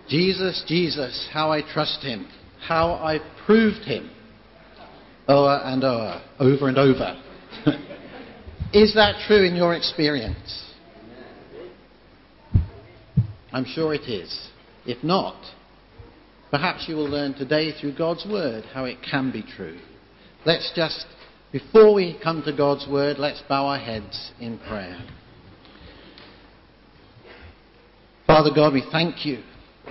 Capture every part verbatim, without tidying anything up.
Jesus, Jesus, how I trust him, how I proved him, o'er and o'er, over and over. Is that true in your experience? I'm sure it is. If not, perhaps you will learn today through God's word how it can be true. Let's just, before we come to God's word, let's bow our heads in prayer. Father God, we thank you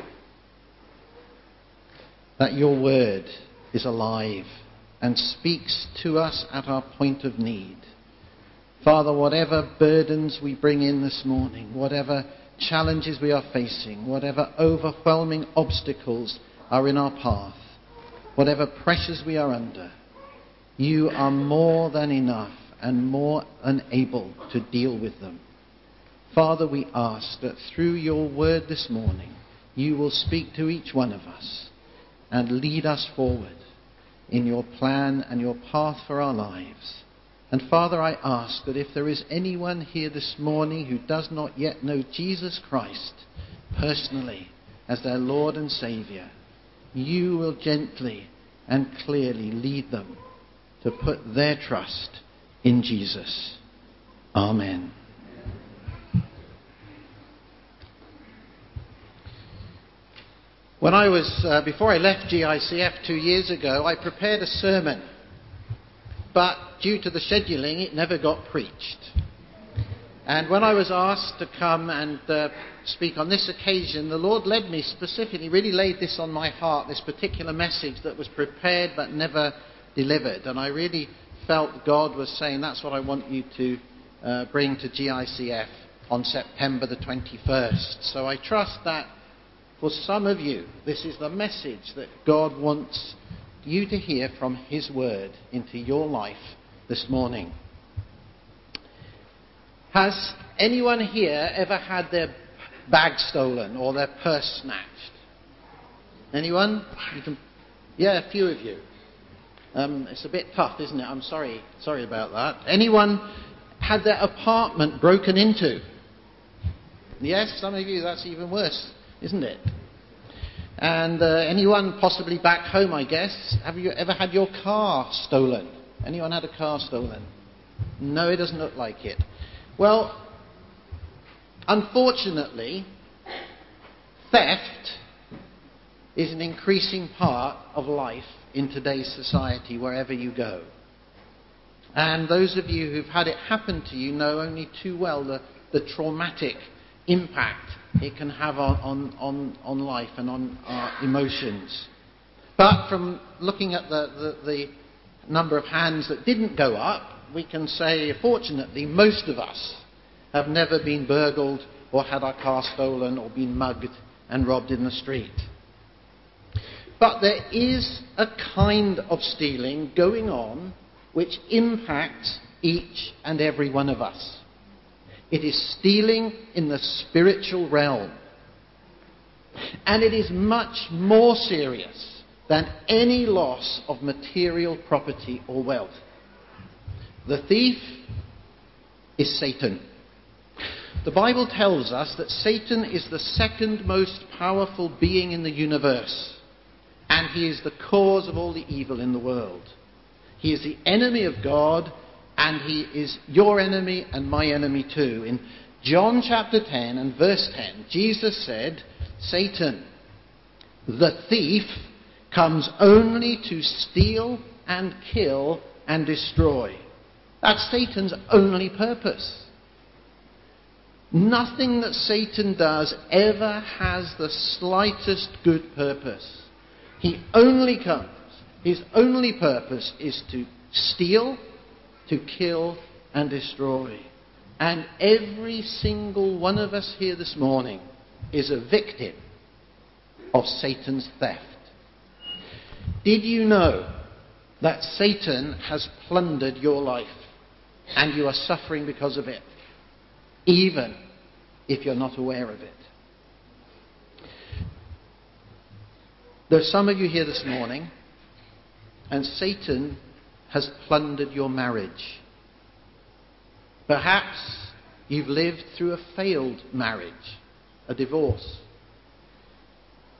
that your word is alive and speaks to us at our point of need. Father, whatever burdens we bring in this morning, whatever challenges we are facing, whatever overwhelming obstacles are in our path, whatever pressures we are under, you are more than enough and more than able to deal with them. Father, we ask that through your word this morning, you will speak to each one of us and lead us forward in your plan and your path for our lives. And Father, I ask that if there is anyone here this morning who does not yet know Jesus Christ personally as their Lord and Saviour, you will gently and clearly lead them to put their trust in Jesus. Amen. When I was, uh, before I left G I C F two years ago, I prepared a sermon. But due to the scheduling, it never got preached. And when I was asked to come and uh, speak on this occasion, the Lord led me specifically, really laid this on my heart, this particular message that was prepared but never delivered. And I really felt God was saying, that's what I want you to uh, bring to G I C F on September the twenty-first. So I trust that for some of you, this is the message that God wants you to hear from his word into your life this morning. Has anyone here ever had their bag stolen or their purse snatched? Anyone? You can, yeah, a few of you. Um, it's a bit tough, isn't it? I'm sorry, sorry about that. Anyone had their apartment broken into? Yes, some of you, that's even worse, isn't it? And uh, anyone possibly back home, I guess, have you ever had your car stolen? Anyone had a car stolen? No, it doesn't look like it. Well, unfortunately, theft is an increasing part of life in today's society, wherever you go. And those of you who've had it happen to you know only too well the, the traumatic impact it can have on, on, on, on life and on our emotions. But from looking at the, the, the number of hands that didn't go up, we can say, fortunately, most of us have never been burgled or had our car stolen or been mugged and robbed in the street. But there is a kind of stealing going on which impacts each and every one of us. It is stealing in the spiritual realm. And it is much more serious than any loss of material property or wealth. The thief is Satan. The Bible tells us that Satan is the second most powerful being in the universe. And he is the cause of all the evil in the world. He is the enemy of God. And he is your enemy and my enemy too. In John chapter ten and verse ten, Jesus said, Satan, the thief, comes only to steal and kill and destroy. That's Satan's only purpose. Nothing that Satan does ever has the slightest good purpose. He only comes, his only purpose is to steal, to kill and destroy. And every single one of us here this morning is a victim of Satan's theft. Did you know that Satan has plundered your life and you are suffering because of it, even if you're not aware of it? There are some of you here this morning, and Satan has plundered your marriage. Perhaps you've lived through a failed marriage, a divorce.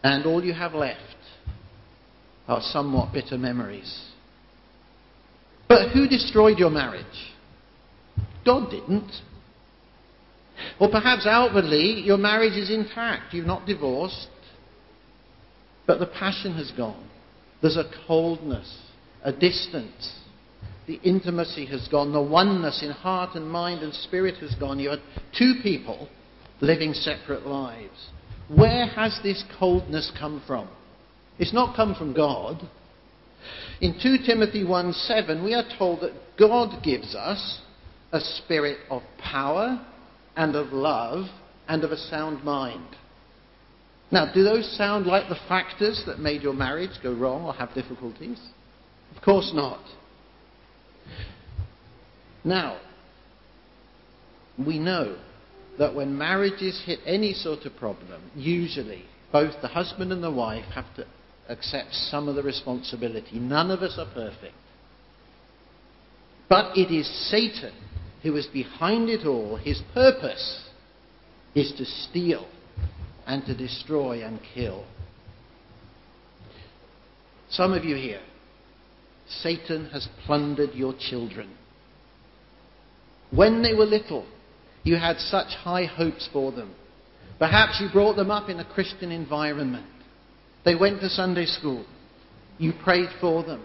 And all you have left are somewhat bitter memories. But who destroyed your marriage? God didn't. Or perhaps outwardly your marriage is intact. You're not divorced. But the passion has gone. There's a coldness, a distance. The intimacy has gone. The oneness in heart and mind and spirit has gone. You are two people living separate lives. Where has this coldness come from? It's not come from God. In Second Timothy one seven, we are told that God gives us a spirit of power and of love and of a sound mind. Now, do those sound like the factors that made your marriage go wrong or have difficulties? Of course not. Now, we know that when marriages hit any sort of problem, usually both the husband and the wife have to accept some of the responsibility. None of us are perfect. But it is Satan who is behind it all. His purpose is to steal and to destroy and kill. Some of you here, Satan has plundered your children. When they were little, you had such high hopes for them. Perhaps you brought them up in a Christian environment. They went to Sunday school. You prayed for them.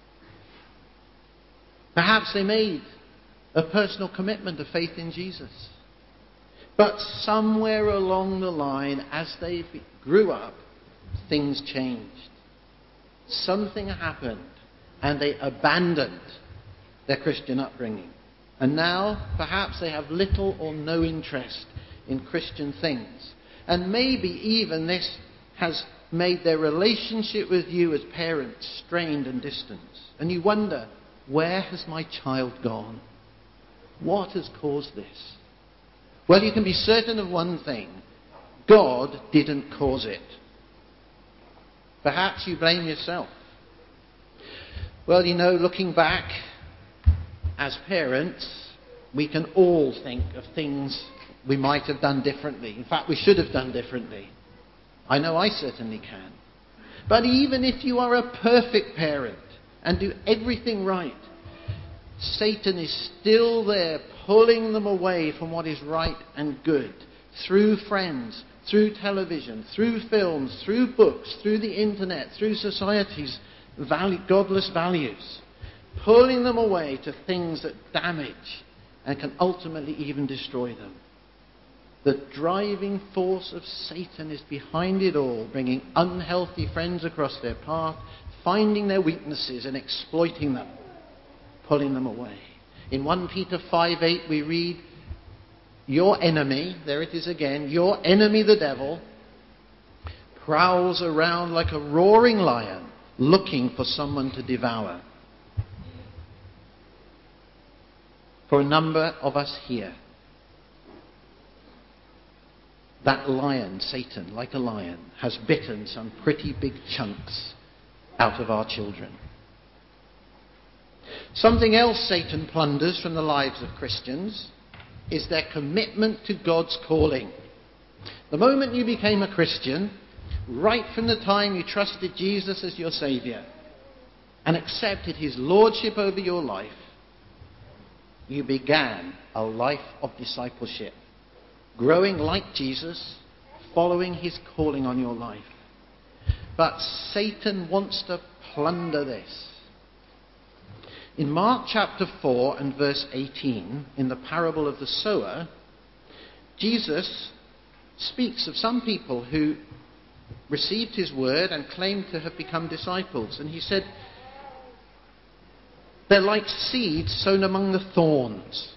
Perhaps they made a personal commitment of faith in Jesus. But somewhere along the line, as they grew up, things changed. Something happened, and they abandoned their Christian upbringing. And now, perhaps they have little or no interest in Christian things. And maybe even this has made their relationship with you as parents strained and distant. And you wonder, where has my child gone? What has caused this? Well, you can be certain of one thing. God didn't cause it. Perhaps you blame yourself. Well, you know, looking back, as parents, we can all think of things we might have done differently. In fact, we should have done differently. I know I certainly can. But even if you are a perfect parent and do everything right, Satan is still there pulling them away from what is right and good through friends, through television, through films, through books, through the internet, through society's value, godless values, pulling them away to things that damage and can ultimately even destroy them. The driving force of Satan is behind it all, bringing unhealthy friends across their path, finding their weaknesses and exploiting them, pulling them away. In First Peter five eight we read, your enemy, there it is again, your enemy the devil, prowls around like a roaring lion, looking for someone to devour. For a number of us here, that lion, Satan, like a lion, has bitten some pretty big chunks out of our children. Something else Satan plunders from the lives of Christians is their commitment to God's calling. The moment you became a Christian, right from the time you trusted Jesus as your Saviour and accepted his lordship over your life, you began a life of discipleship, growing like Jesus, following his calling on your life. But Satan wants to plunder this. In Mark chapter four and verse eighteen, in the parable of the sower, Jesus speaks of some people who received his word and claimed to have become disciples. And he said, they're like seeds sown among the thorns.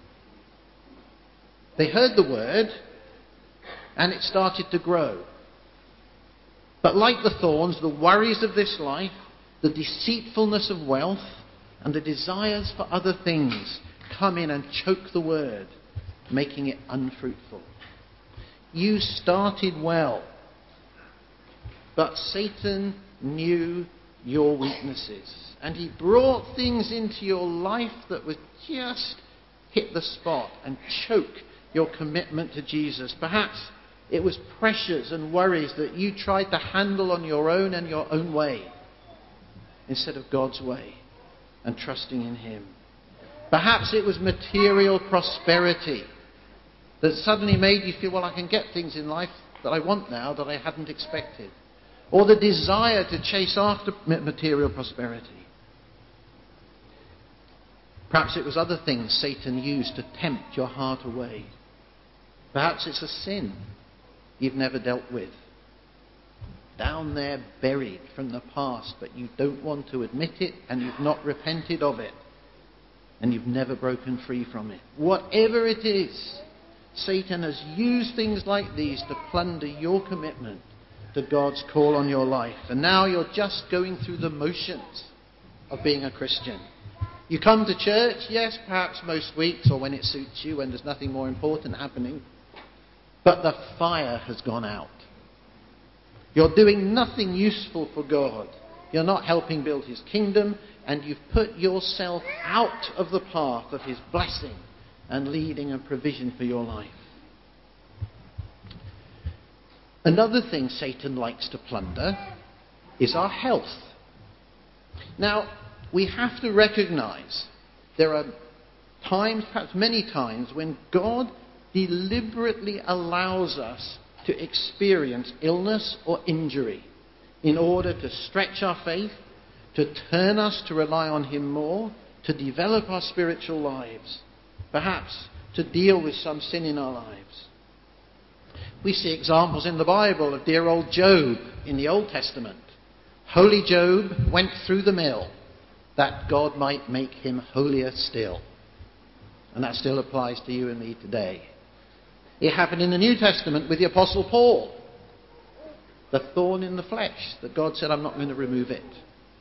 They heard the word and it started to grow. But like the thorns, the worries of this life, the deceitfulness of wealth, and the desires for other things come in and choke the word, making it unfruitful. You started well, but Satan knew your weaknesses, and he brought things into your life that would just hit the spot and choke your commitment to Jesus. Perhaps It was pressures and worries that you tried to handle on your own and your own way instead of God's way and trusting in Him. Perhaps it was material prosperity that suddenly made you feel, well, I can get things in life that I want now that I hadn't expected. Or the desire to chase after material prosperity. Perhaps it was other things Satan used to tempt your heart away. Perhaps it's a sin you've never dealt with. Down there, buried from the past, but you don't want to admit it and you've not repented of it. And you've never broken free from it. Whatever it is, Satan has used things like these to plunder your commitment to God's call on your life. And now you're just going through the motions of being a Christian. You come to church, yes, perhaps most weeks or when it suits you, when there's nothing more important happening. But the fire has gone out. You're doing nothing useful for God. You're not helping build His kingdom, and you've put yourself out of the path of His blessing and leading and provision for your life. Another thing Satan likes to plunder is our health. Now, we have to recognize there are times, perhaps many times, when God deliberately allows us to experience illness or injury in order to stretch our faith, to turn us to rely on Him more, to develop our spiritual lives, perhaps to deal with some sin in our lives. We see examples in the Bible of dear old Job in the Old Testament. Holy Job went through the mill that God might make him holier still. And that still applies to you and me today. It happened in the New Testament with the Apostle Paul. The thorn in the flesh that God said, I'm not going to remove it.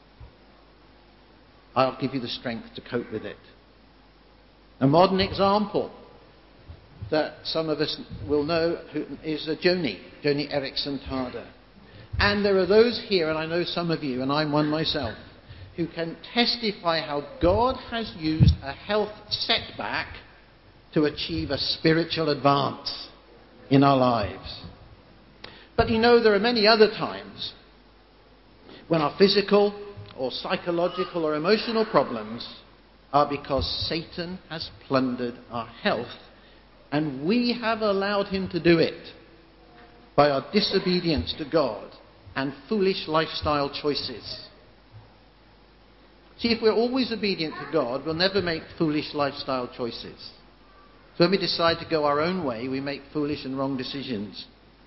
I'll give you the strength to cope with it. A modern example that some of us will know is Joni, Joni Eareckson Tada. And there are those here, and I know some of you, and I'm one myself, who can testify how God has used a health setback to achieve a spiritual advance in our lives. But you know, there are many other times when our physical or psychological or emotional problems are because Satan has plundered our health, and we have allowed him to do it by our disobedience to God and foolish lifestyle choices. See, if we're always obedient to God, we'll never make foolish lifestyle choices. So when we decide to go our own way, we make foolish and wrong decisions.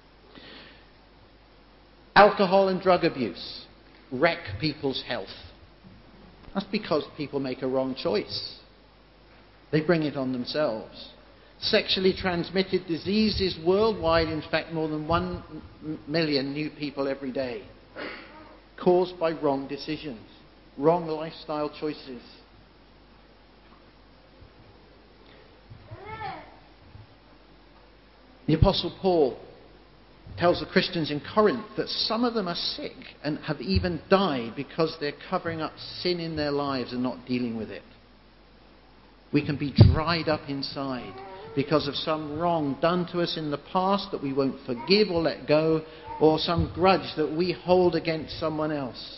Alcohol and drug abuse wreck people's health. That's because people make a wrong choice. They bring it on themselves. Sexually transmitted diseases worldwide infect more than one million new people every day, caused by wrong decisions, wrong lifestyle choices. The Apostle Paul tells the Christians in Corinth that some of them are sick and have even died because they're covering up sin in their lives and not dealing with it. We can be dried up inside because of some wrong done to us in the past that we won't forgive or let go, or some grudge that we hold against someone else.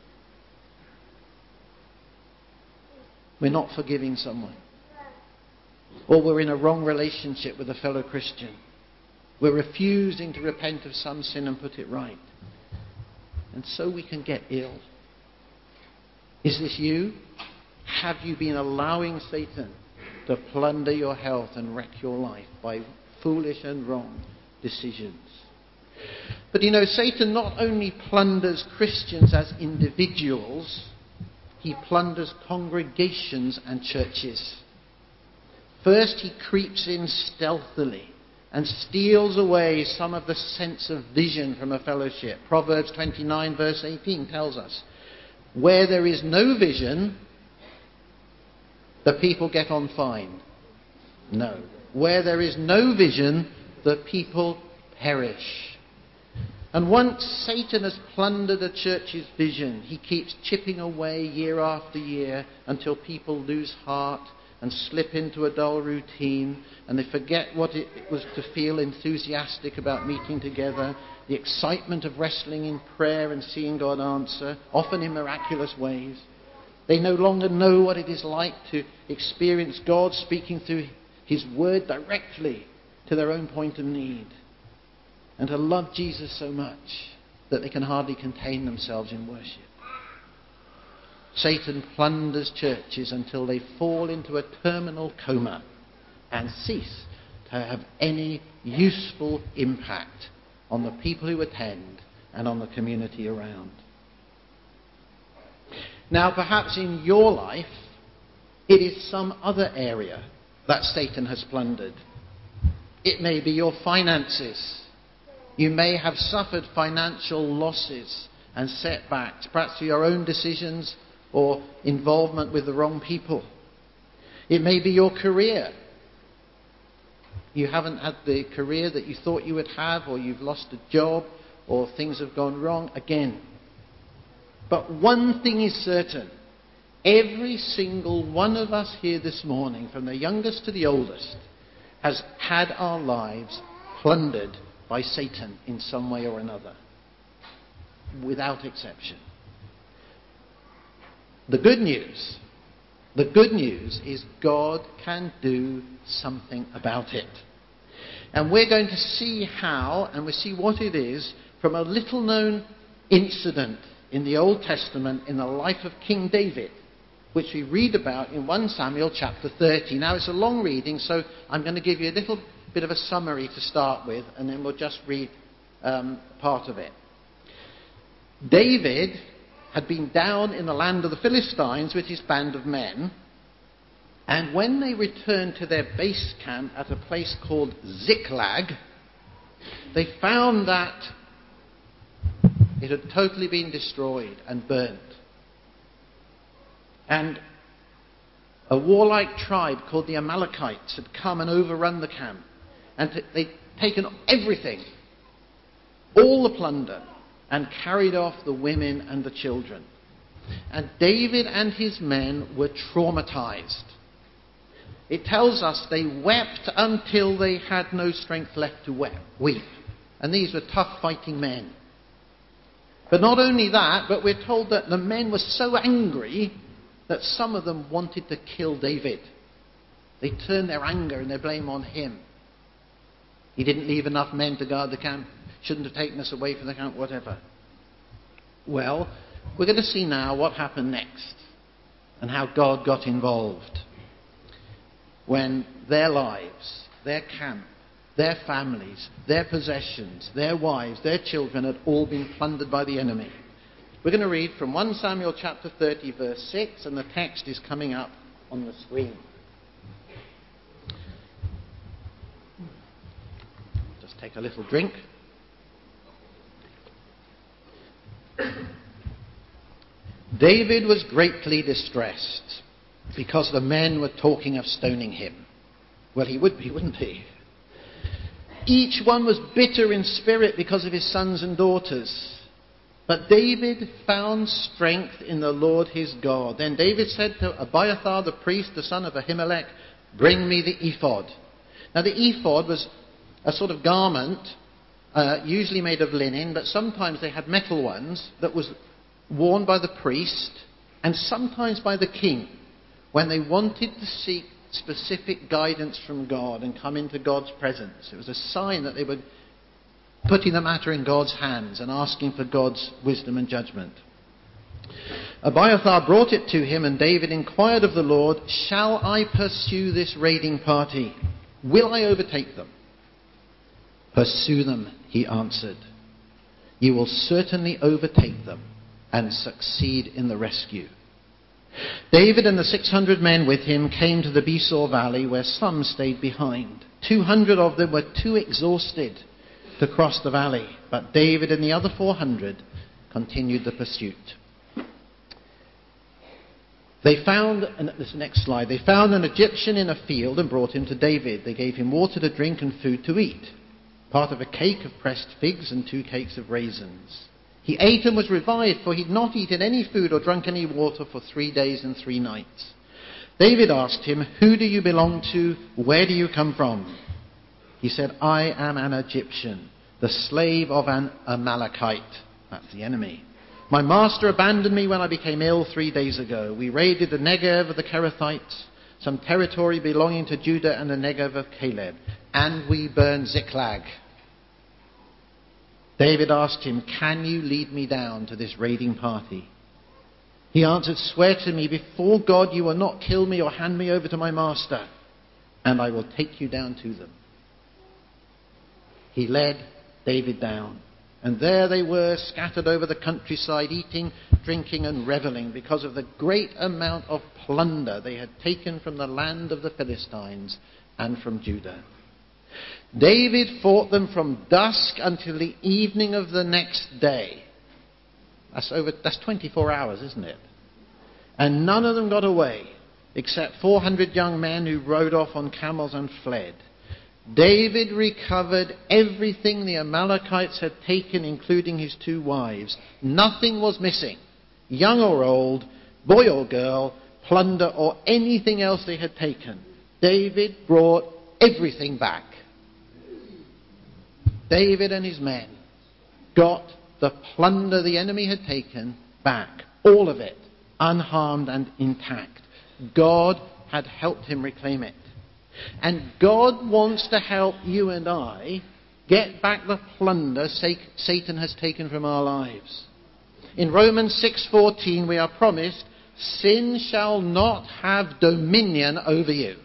We're not forgiving someone. Or we're in a wrong relationship with a fellow Christian. We're refusing to repent of some sin and put it right. And so we can get ill. Is this you? Have you been allowing Satan to plunder your health and wreck your life by foolish and wrong decisions? But you know, Satan not only plunders Christians as individuals, he plunders congregations and churches. First, he creeps in stealthily and steals away some of the sense of vision from a fellowship. Proverbs twenty-nine verse eighteen tells us, where there is no vision, the people get on fine. No. Where there is no vision, the people perish. And once Satan has plundered a church's vision, he keeps chipping away year after year until people lose heart and slip into a dull routine, and they forget what it was to feel enthusiastic about meeting together, the excitement of wrestling in prayer and seeing God answer, often in miraculous ways. They no longer know what it is like to experience God speaking through his word directly to their own point of need, and to love Jesus so much that they can hardly contain themselves in worship. Satan plunders churches until they fall into a terminal coma and cease to have any useful impact on the people who attend and on the community around. Now, perhaps in your life, it is some other area that Satan has plundered. It may be your finances. You may have suffered financial losses and setbacks, perhaps through your own decisions or involvement with the wrong people. It may be your career. You haven't had the career that you thought you would have, or you've lost a job, or things have gone wrong again. But one thing is certain. Every single one of us here this morning, from the youngest to the oldest, has had our lives plundered by Satan in some way or another, without exception. The good news, the good news is God can do something about it. And we're going to see how, and we see what it is, from a little known incident in the Old Testament in the life of King David, which we read about in First Samuel chapter thirty. Now, it's a long reading, so I'm going to give you a little bit of a summary to start with, and then we'll just read um, part of it. David had been down in the land of the Philistines with his band of men, and when they returned to their base camp at a place called Ziklag, they found that it had totally been destroyed and burnt. And a warlike tribe called the Amalekites had come and overrun the camp. And t- they'd taken everything, all the plunder, and carried off the women and the children. And David and his men were traumatized. It tells us they wept until they had no strength left to weep. And these were tough fighting men. But not only that, but we're told that the men were so angry that some of them wanted to kill David. They turned their anger and their blame on him. He didn't leave enough men to guard the camp, shouldn't have taken us away from the camp, whatever. Well, we're going to see now what happened next and how God got involved when their lives, their camp, their families, their possessions, their wives, their children had all been plundered by the enemy. We're going to read from First Samuel chapter thirty, verse six, and the text is coming up on the screen. Just take a little drink. David was greatly distressed because the men were talking of stoning him. Well, he would be, wouldn't he? Each one was bitter in spirit because of his sons and daughters. But David found strength in the Lord his God. Then David said to Abiathar the priest, the son of Ahimelech, "Bring me the ephod." Now the ephod was a sort of garment, uh, usually made of linen, but sometimes they had metal ones, that was worn by the priest and sometimes by the king when they wanted to seek specific guidance from God and come into God's presence. It was a sign that they were putting the matter in God's hands and asking for God's wisdom and judgment. Abiathar brought it to him, and David inquired of the Lord, "Shall I pursue this raiding party? Will I overtake them?" "Pursue them," he answered. "You will certainly overtake them and succeed in the rescue." David and the six hundred men with him came to the Besor valley, where some stayed behind. Two hundred of them were too exhausted to cross the valley, but David and the other four hundred continued the pursuit. They found, and this next slide, they found an Egyptian in a field and brought him to David. They gave him water to drink and food to eat, part of a cake of pressed figs and two cakes of raisins. He ate and was revived, for he'd not eaten any food or drunk any water for three days and three nights. David asked him, "Who do you belong to? Where do you come from?" He said, "I am an Egyptian, the slave of an Amalekite." That's the enemy. "My master abandoned me when I became ill three days ago. We raided the Negev of the Kerethites, some territory belonging to Judah, and the Negev of Caleb, and we burned Ziklag." David asked him, "Can you lead me down to this raiding party?" He answered, "Swear to me before God you will not kill me or hand me over to my master, and I will take you down to them." He led David down, and there they were, scattered over the countryside, eating, drinking, and reveling because of the great amount of plunder they had taken from the land of the Philistines and from Judah. David fought them from dusk until the evening of the next day. That's over, that's twenty-four hours, isn't it? And none of them got away, except four hundred young men who rode off on camels and fled. David recovered everything the Amalekites had taken, including his two wives. Nothing was missing, young or old, boy or girl, plunder or anything else they had taken. David brought everything back. David and his men got the plunder the enemy had taken back, all of it, unharmed and intact. God had helped him reclaim it. And God wants to help you and I get back the plunder Satan has taken from our lives. In Romans six fourteen we are promised, "Sin shall not have dominion over you."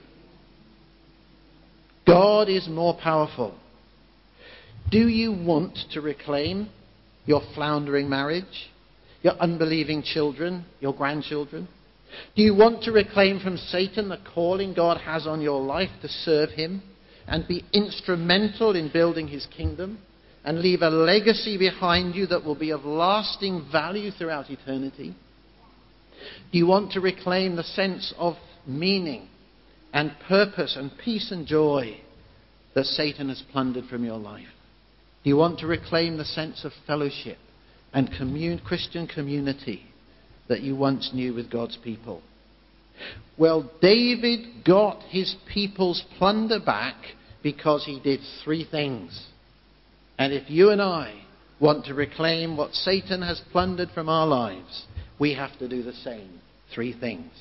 God is more powerful. Do you want to reclaim your floundering marriage, your unbelieving children, your grandchildren? Do you want to reclaim from Satan the calling God has on your life to serve him and be instrumental in building his kingdom and leave a legacy behind you that will be of lasting value throughout eternity? Do you want to reclaim the sense of meaning and purpose and peace and joy that Satan has plundered from your life? Do you want to reclaim the sense of fellowship and commun- Christian community that you once knew with God's people? Well, David got his people's plunder back because he did three things. And if you and I want to reclaim what Satan has plundered from our lives, we have to do the same. Three things.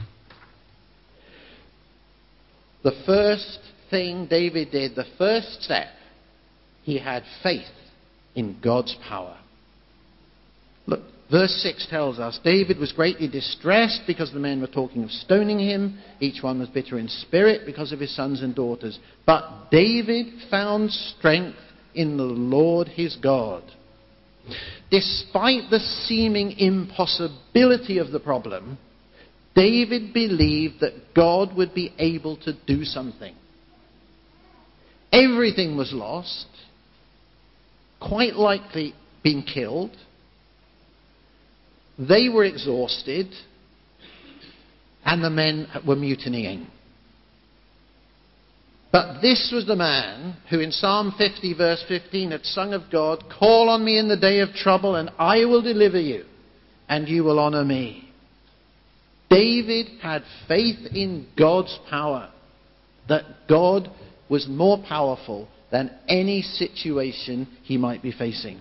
The first thing David did, the first step, he had faith in God's power. Look, verse six tells us, David was greatly distressed because the men were talking of stoning him. Each one was bitter in spirit because of his sons and daughters. But David found strength in the Lord his God. Despite the seeming impossibility of the problem, David believed that God would be able to do something. Everything was lost, quite likely being killed. They were exhausted, and the men were mutinying. But this was the man who in Psalm fifty verse fifteen had sung of God, "Call on me in the day of trouble and I will deliver you, and you will honor me." David had faith in God's power, that God was more powerful than any situation he might be facing.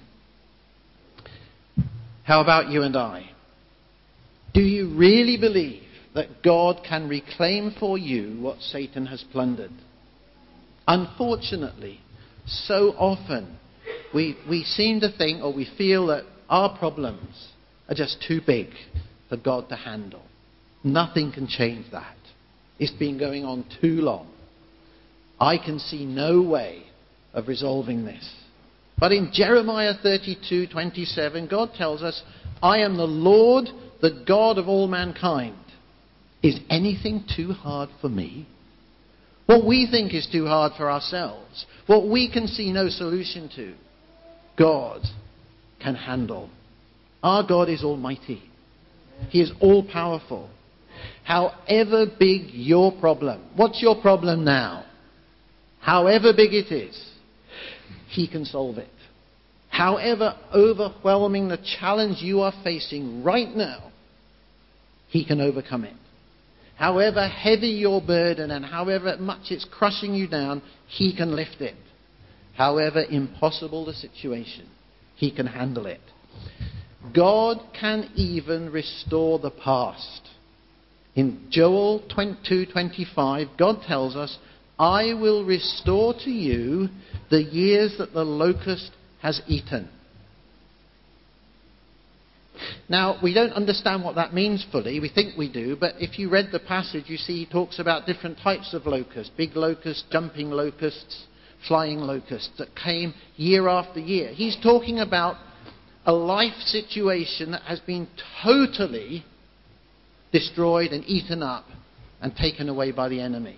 How about you and I? Do you really believe that God can reclaim for you what Satan has plundered? Unfortunately, so often we, we seem to think, or we feel that our problems are just too big for God to handle. Nothing can change that. It's been going on too long. I can see no way of resolving this. But in Jeremiah thirty-two twenty-seven, God tells us, "I am the Lord, the God of all mankind. Is anything too hard for me?" What we think is too hard for ourselves, what we can see no solution to, God can handle. Our God is almighty. He is all-powerful. However big your problem, what's your problem now? However big it is, he can solve it. However overwhelming the challenge you are facing right now, he can overcome it. However heavy your burden and however much it's crushing you down, he can lift it. However impossible the situation, he can handle it. God can even restore the past. In Joel two twenty-five, God tells us, I will restore to you the years that the locust has eaten. Now, we don't understand what that means fully. We think we do, but if you read the passage, you see he talks about different types of locusts. Big locusts, jumping locusts, flying locusts that came year after year. He's talking about a life situation that has been totally destroyed and eaten up and taken away by the enemy.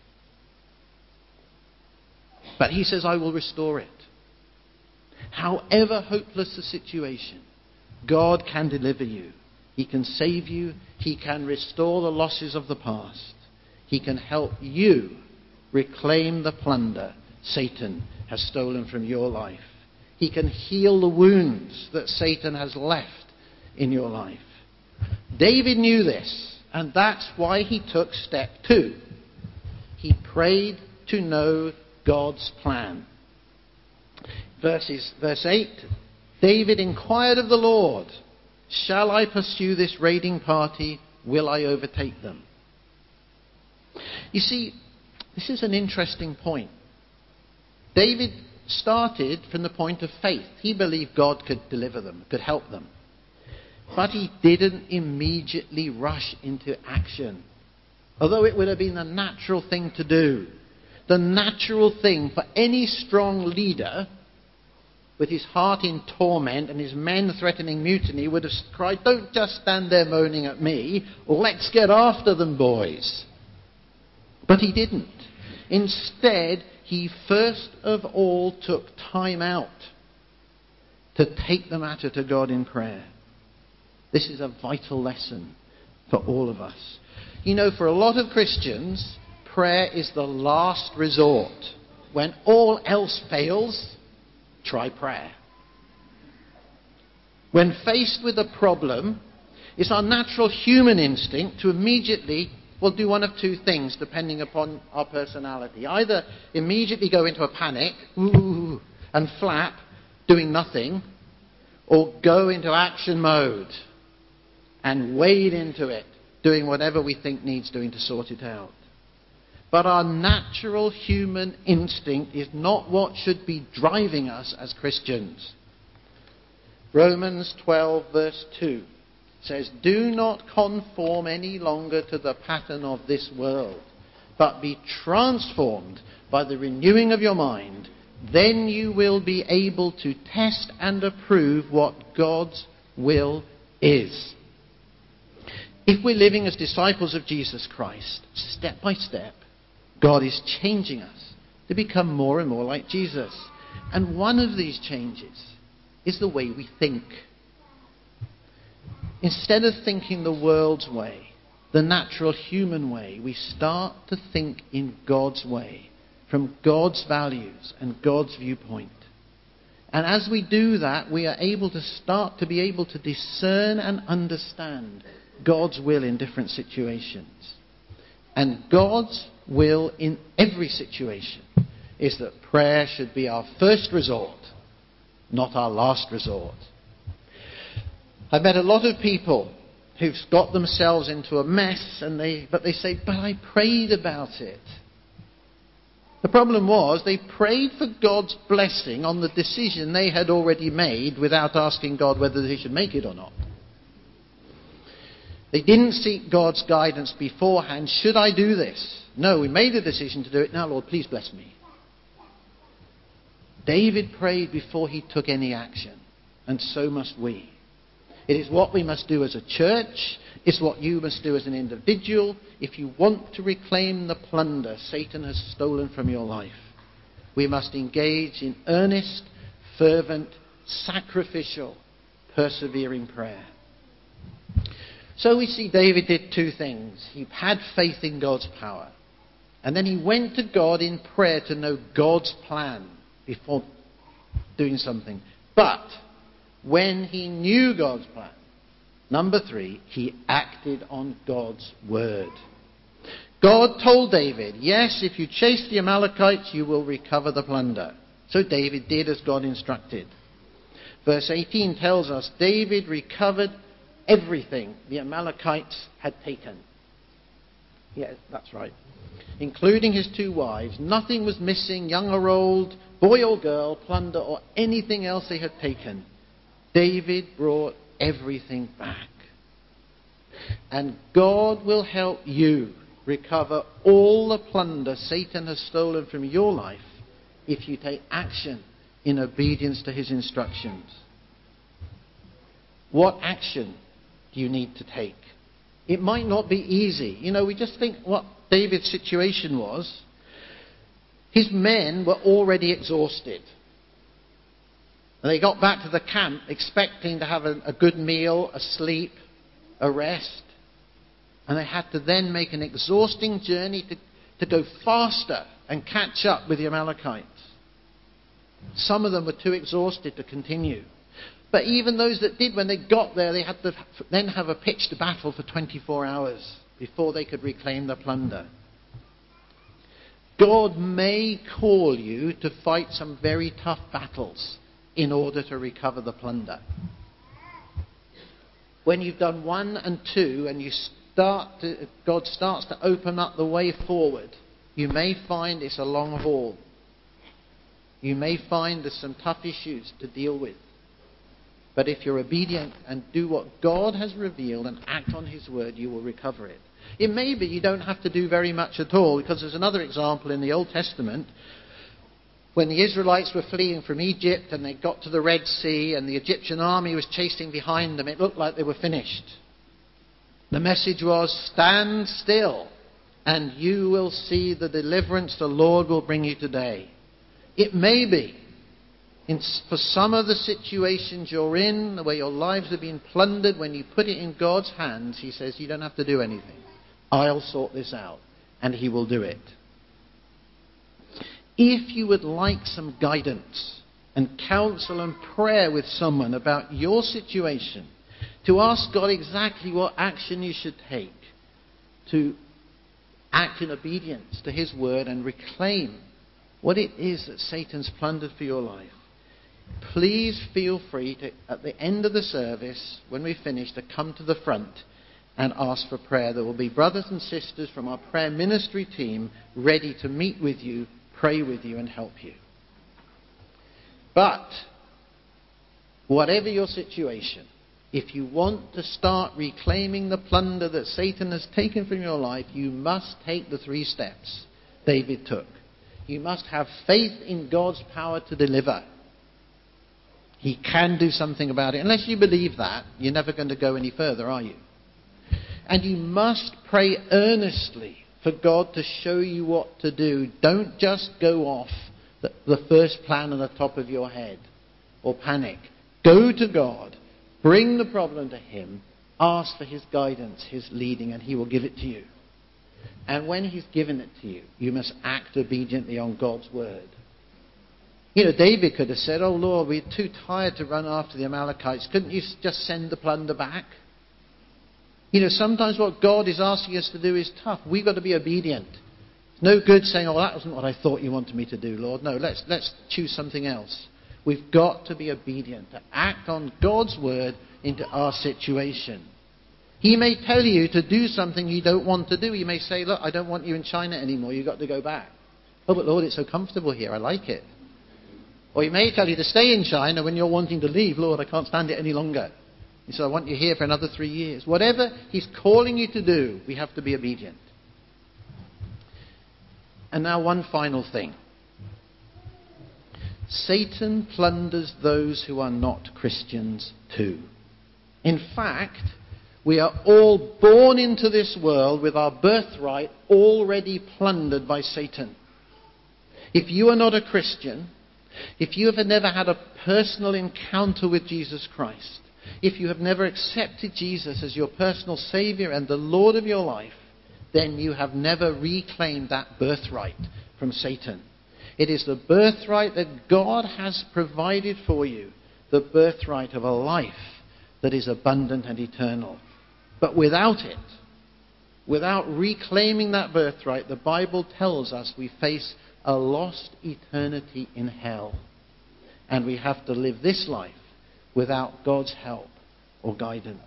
But he says, I will restore it. However hopeless the situation, God can deliver you. He can save you. He can restore the losses of the past. He can help you reclaim the plunder Satan has stolen from your life. He can heal the wounds that Satan has left in your life. David knew this, and that's why he took step two. He prayed to know God's plan. Verses, verse eight, David inquired of the Lord, shall I pursue this raiding party? Will I overtake them? You see, this is an interesting point. David started from the point of faith. He believed God could deliver them, could help them. But he didn't immediately rush into action. Although it would have been the natural thing to do. The natural thing for any strong leader with his heart in torment and his men threatening mutiny would have cried, don't just stand there moaning at me. Let's get after them, boys. But he didn't. Instead, he first of all took time out to take the matter to God in prayer. This is a vital lesson for all of us. You know, for a lot of Christians, prayer is the last resort. When all else fails, try prayer. When faced with a problem, it's our natural human instinct to immediately, well, do one of two things depending upon our personality. Either immediately go into a panic, ooh, and flap, doing nothing, or go into action mode and wade into it, doing whatever we think needs doing to sort it out. But our natural human instinct is not what should be driving us as Christians. Romans twelve verse two says, do not conform any longer to the pattern of this world, but be transformed by the renewing of your mind. Then you will be able to test and approve what God's will is. If we're living as disciples of Jesus Christ, step by step, God is changing us to become more and more like Jesus. And one of these changes is the way we think. Instead of thinking the world's way, the natural human way, we start to think in God's way, from God's values and God's viewpoint. And as we do that, we are able to start to be able to discern and understand God's will in different situations. And God's will in every situation is that prayer should be our first resort, not our last resort. I've met a lot of people who've got themselves into a mess, and they but they say, but I prayed about it. The problem was they prayed for God's blessing on the decision they had already made without asking God whether they should make it or not. They didn't seek God's guidance beforehand. Should I do this? No, we made a decision to do it. Now, Lord, please bless me. David prayed before he took any action, and so must we. It is what we must do as a church. It's what you must do as an individual if you want to reclaim the plunder Satan has stolen from your life. We must engage in earnest, fervent, sacrificial, persevering prayer. So we see David did two things. He had faith in God's power. And then he went to God in prayer to know God's plan before doing something. But when he knew God's plan, number three, he acted on God's word. God told David, yes, if you chase the Amalekites, you will recover the plunder. So David did as God instructed. Verse eighteen tells us David recovered everything the Amalekites had taken. Yes, that's right. Including his two wives. Nothing was missing, young or old, boy or girl, plunder or anything else they had taken. David brought everything back. And God will help you recover all the plunder Satan has stolen from your life if you take action in obedience to his instructions. What action do you need to take? It might not be easy. You know, we just think what David's situation was. His men were already exhausted. And they got back to the camp expecting to have a, a good meal, a sleep, a rest. And they had to then make an exhausting journey to, to go faster and catch up with the Amalekites. Some of them were too exhausted to continue. But even those that did, when they got there, they had to then have a pitched battle for twenty-four hours before they could reclaim the plunder. God may call you to fight some very tough battles in order to recover the plunder. When you've done one and two and you start to, God starts to open up the way forward, you may find it's a long haul. You may find there's some tough issues to deal with. But if you're obedient and do what God has revealed and act on his word, you will recover it. It may be you don't have to do very much at all, because there's another example in the Old Testament. When the Israelites were fleeing from Egypt and they got to the Red Sea and the Egyptian army was chasing behind them, it looked like they were finished. The message was, stand still and you will see the deliverance the Lord will bring you today. It may be, in, for some of the situations you're in, where your lives have been plundered, when you put it in God's hands, he says, you don't have to do anything. I'll sort this out. And he will do it. If you would like some guidance and counsel and prayer with someone about your situation, to ask God exactly what action you should take to act in obedience to his word and reclaim what it is that Satan's plundered for your life, please feel free to, at the end of the service, when we finish, to come to the front and ask for prayer. There will be brothers and sisters from our prayer ministry team ready to meet with you, pray with you, and help you. But whatever your situation, if you want to start reclaiming the plunder that Satan has taken from your life, you must take the three steps David took. You must have faith in God's power to deliver. He can do something about it. Unless you believe that, you're never going to go any further, are you? And you must pray earnestly for God to show you what to do. Don't just go off the, the first plan on the top of your head or panic. Go to God. Bring the problem to him. Ask for his guidance, his leading, and he will give it to you. And when he's given it to you, you must act obediently on God's word. You know, David could have said, oh Lord, we're too tired to run after the Amalekites. Couldn't you just send the plunder back? You know, sometimes what God is asking us to do is tough. We've got to be obedient. It's no good saying, oh, that wasn't what I thought you wanted me to do, Lord. No, let's, let's choose something else. We've got to be obedient, to act on God's word into our situation. He may tell you to do something you don't want to do. He may say, look, I don't want you in China anymore. You've got to go back. Oh, but Lord, it's so comfortable here. I like it. Or he may tell you to stay in China when you're wanting to leave. Lord, I can't stand it any longer. He said, I want you here for another three years. Whatever he's calling you to do, we have to be obedient. And now one final thing. Satan plunders those who are not Christians too. In fact, we are all born into this world with our birthright already plundered by Satan. If you are not a Christian, if you have never had a personal encounter with Jesus Christ, if you have never accepted Jesus as your personal Saviour and the Lord of your life, then you have never reclaimed that birthright from Satan. It is the birthright that God has provided for you, the birthright of a life that is abundant and eternal. But without it, without reclaiming that birthright, the Bible tells us we face a lost eternity in hell. And we have to live this life without God's help or guidance.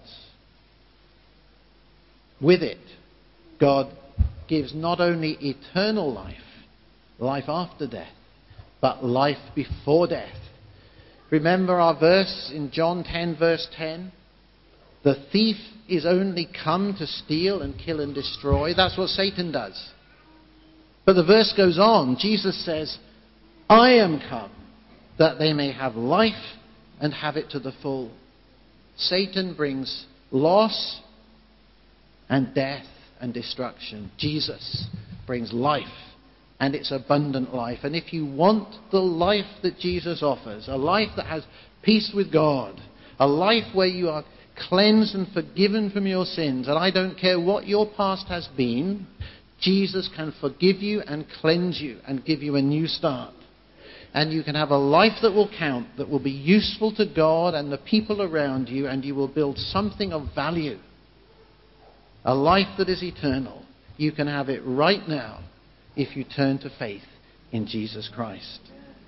With it, God gives not only eternal life, life after death, but life before death. Remember our verse in John ten, verse ten? The thief is only come to steal and kill and destroy. That's what Satan does. But the verse goes on. Jesus says, I am come that they may have life and have it to the full. Satan brings loss and death and destruction. Jesus brings life, and it's abundant life. And if you want the life that Jesus offers, a life that has peace with God, a life where you are cleansed and forgiven from your sins, and I don't care what your past has been, Jesus can forgive you and cleanse you and give you a new start. And you can have a life that will count, that will be useful to God and the people around you, and you will build something of value. A life that is eternal. You can have it right now if you turn to faith in Jesus Christ.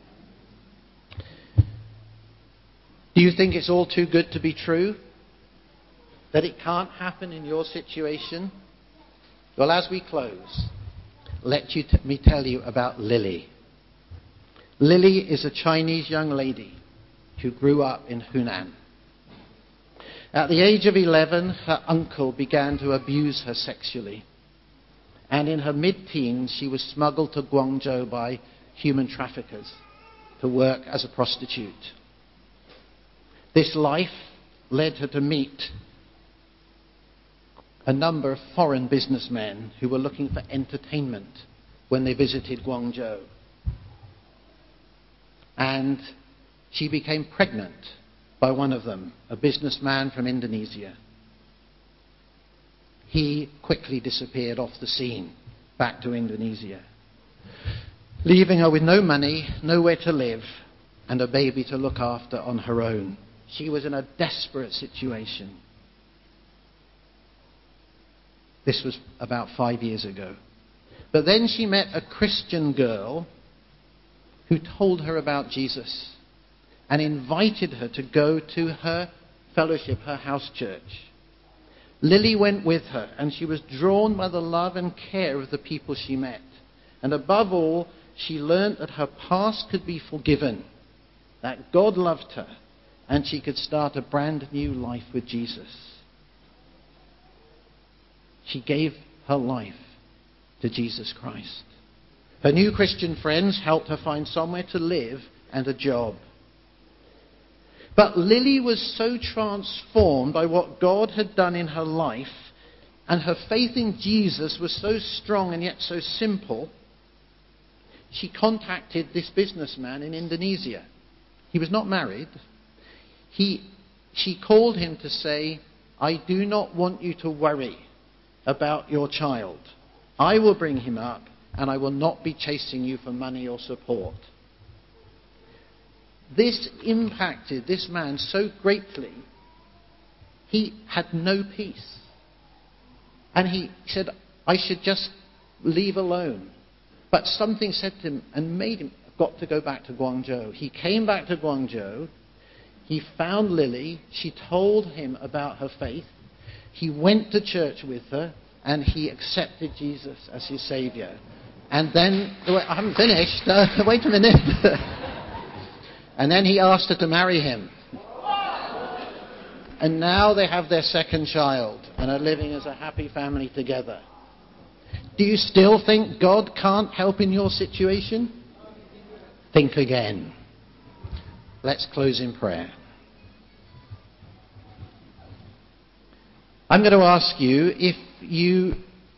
Do you think it's all too good to be true? That it can't happen in your situation? Well, as we close, let you t- me tell you about Lily. Lily is a Chinese young lady who grew up in Hunan. At the age of eleven, her uncle began to abuse her sexually. And in her mid-teens, she was smuggled to Guangzhou by human traffickers to work as a prostitute. This life led her to meet a number of foreign businessmen who were looking for entertainment when they visited Guangzhou. And she became pregnant by one of them, a businessman from Indonesia. He quickly disappeared off the scene, back to Indonesia, leaving her with no money, nowhere to live, and a baby to look after on her own. She was in a desperate situation. This was about five years ago. But then she met a Christian girl who told her about Jesus and invited her to go to her fellowship, her house church. Lily went with her, and she was drawn by the love and care of the people she met. And above all, she learned that her past could be forgiven, that God loved her, and she could start a brand new life with Jesus. She gave her life to Jesus Christ. Her new Christian friends helped her find somewhere to live and a job. But Lily was so transformed by what God had done in her life, and her faith in Jesus was so strong and yet so simple, she contacted this businessman in Indonesia. He was not married. He, she called him to say, I do not want you to worry about your child. I will bring him up, and I will not be chasing you for money or support. This impacted this man so greatly, he had no peace. And he said, I should just leave alone. But something said to him and made him, got to go back to Guangzhou. He came back to Guangzhou. He found Lily. She told him about her faith. He went to church with her, and he accepted Jesus as his Saviour. And then, I haven't finished, uh, wait a minute. And then he asked her to marry him. And now they have their second child and are living as a happy family together. Do you still think God can't help in your situation? Think again. Let's close in prayer. I'm going to ask you if you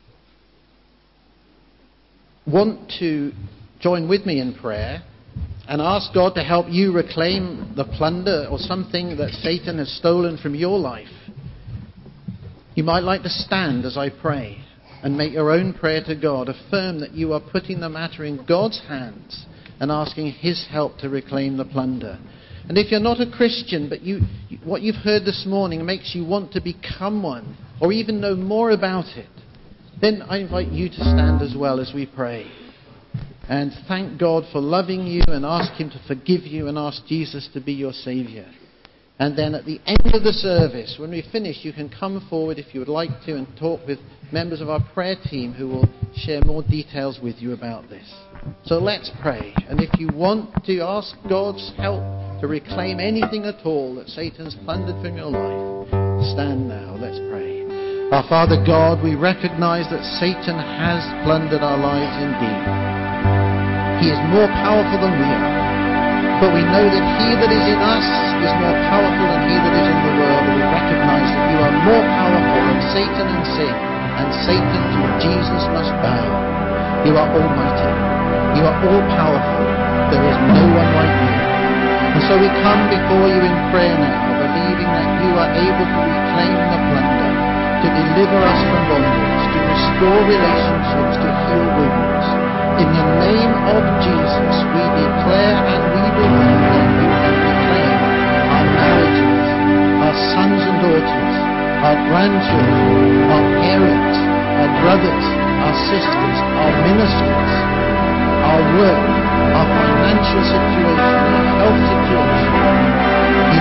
want to join with me in prayer and ask God to help you reclaim the plunder or something that Satan has stolen from your life. You might like to stand as I pray and make your own prayer to God. Affirm that you are putting the matter in God's hands and asking His help to reclaim the plunder. And if you're not a Christian, but you, what you've heard this morning makes you want to become one, or even know more about it, then I invite you to stand as well as we pray. And thank God for loving you, and ask him to forgive you, and ask Jesus to be your Saviour. And then at the end of the service, when we finish, you can come forward if you would like to and talk with members of our prayer team who will share more details with you about this. So let's pray. And if you want to ask God's help to reclaim anything at all that Satan's plundered from your life, stand now. Let's pray. Our Father God, we recognize that Satan has plundered our lives indeed. He is more powerful than we are. But we know that he that is in us is more powerful than he that is in the world. And we recognize that you are more powerful than Satan and sin. And Satan to Jesus must bow. You are almighty. You are all powerful. There is no one like you. And so we come before you in prayer now, believing that you are able to reclaim the plunder, to deliver us from bondage, to restore relationships, to heal wounds. In the name of Jesus, we declare and we believe that you can reclaim our marriages, our sons and daughters, our grandchildren, our parents, our brothers, our sisters, our ministries, our work, our financial situation, our health situation.